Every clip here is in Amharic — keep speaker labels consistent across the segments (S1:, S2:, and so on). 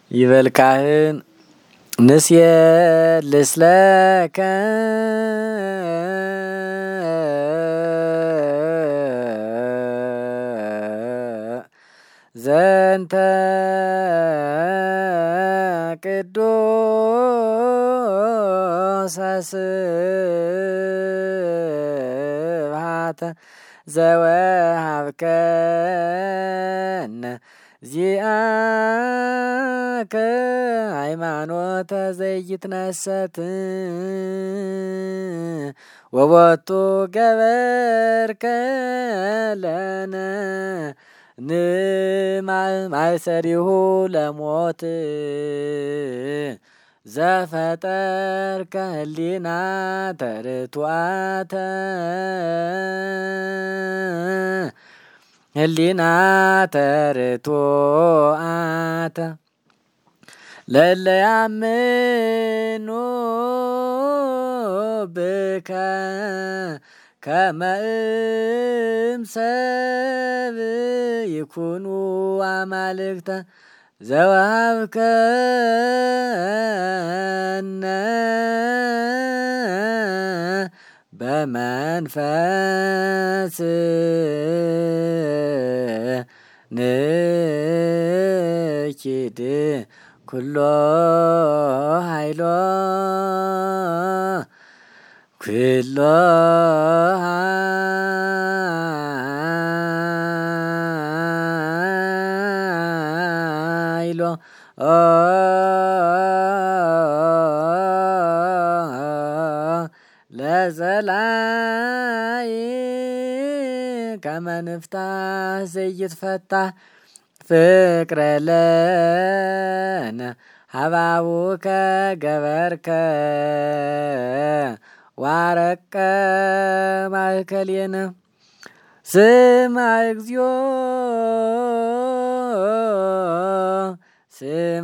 S1: ይበልካህን ንስየልስ ለከ ዘንተ ቅዱስ ስብሐተ ዘወሃብከነ ዚአከ ሃይማኖተ ዘይትነሰት ወቦቱ ገበርከ ለነ ማእሰሪሁ ለሞት ዘፈጠርከ ህሊና ተርቱአተ ህሊና ተርቱአተ ለለ ያምኑ ብከ ከመ እምሰብ ይኩኑ አማልክተ ዘወሃብከነ በመንፈስ ንኪድ ኩሎ ኃይሎ ኩሎ ኃይሎ ለዘላይ ከመ ንፍታሕ ዘይትፈታሕ ፍቅረ ለነ ሀባቡከ ገበርከ ዋረቀ ማእከሌነ ስማ እግዚኦ ስማ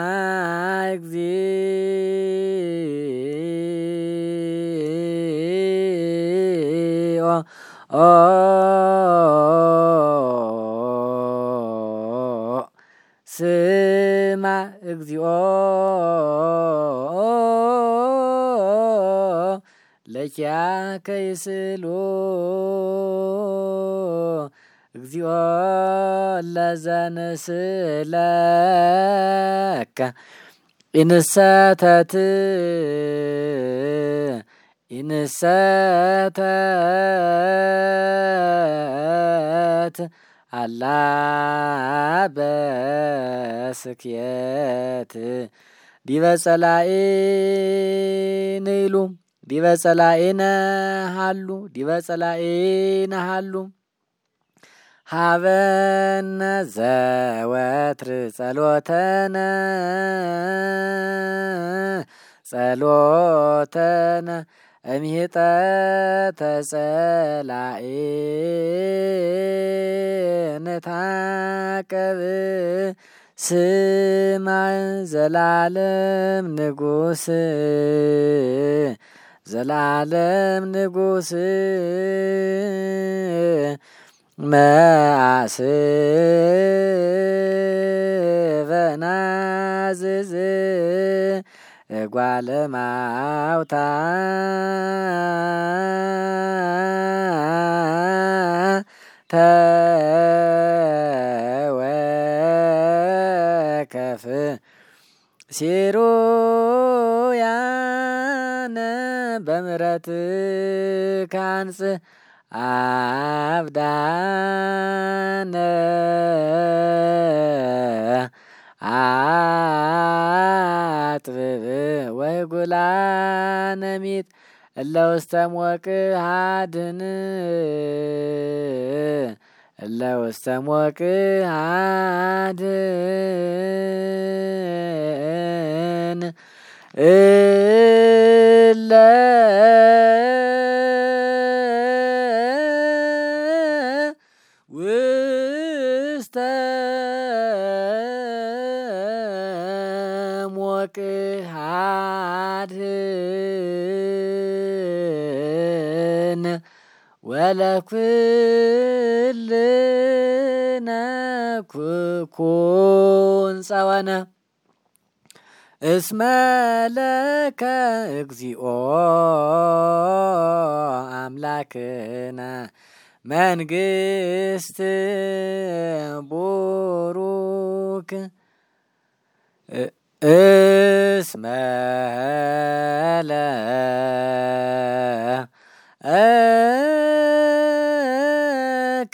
S1: እግዚኦ ስማ እግዚኦ ለኪያከ ይስእሉ እግዚኦ ለዘንስእለከ ኢንሰተት አላ በስክየት ዲበ ጸላኤነ ይሉ ዲበ ጸላኤነ ሃሉ ዲበ ጸላኤነ ሃሉ ሀበነ ዘወትር ጸሎተነ ጸሎተነ እምሂጠተ ጸላኤነ ታቀብ ስማ ዘላለም ንጉስ ዘላለም ንጉስ መአስበናዝዝ እጓለ ማውታ ተወከፍ ሲሩያነ በምሕረትከ አንጽሕ አብዳነ አጥብብ ወይጉላነ ሚት እለ ውስተ ሞቅህ አድኅን እለ ውስተ ሞቅህ አድኅን እለ ውስተ ሞቅህ አድኅን ወለኩልነ ኩን ጸወነ እስመ ለከ እግዚኦ አምላክነ መንግስት ቡሩክ እስመ ለከ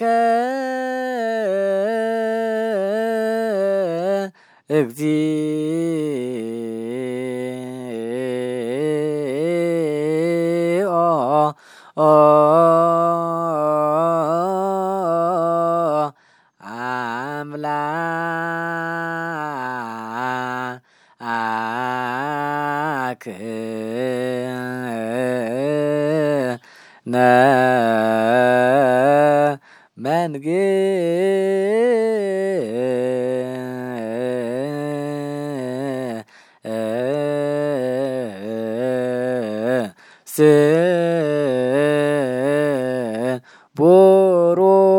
S1: እግዚኦ አምላክነ መንግስት ቡሩክ